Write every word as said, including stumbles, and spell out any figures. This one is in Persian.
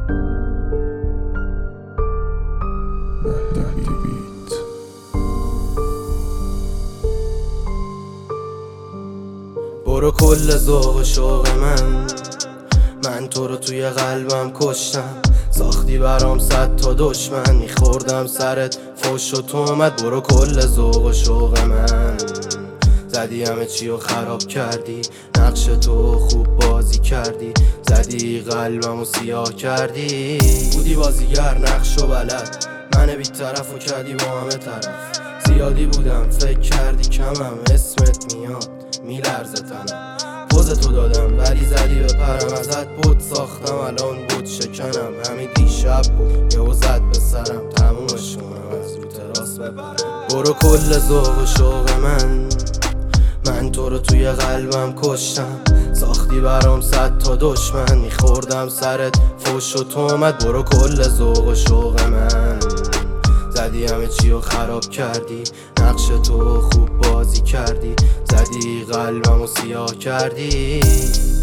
برو کل ذوق و شوق من من تو رو توی قلبم کشتم. ساختی برام صد تا دشمن، میخوردم سرت فوش و تهمت. برو کل ذوق و شوق من زدی همه چی و خراب کردی. نقش تو خوب بازی کردی، زدی قلبم و سیاه کردی. بودی بازیگر نقش و بلد، من بی طرف و کردی با همه طرف. زیادی بودم فکر کردی کمم، اسمت میاد میلرزه تنم. پوز تو دادم ولی زدی به پرم، ازت بود ساختم الان بود شکنم. همین دیشب بود یهو زد به سرم، تمومش کنم از رو تراس ببرم. برو کل ذوق و شوق من من تو رو توی قلبم کشتم. ساختی برام صد تا دشمن، میخوردم سرت فوش و تهمت. برو کل ذوق و شوق من زدی همه چی و خراب کردی. نقش تو خوب بازی کردی، زدی قلبم و سیاه کردی.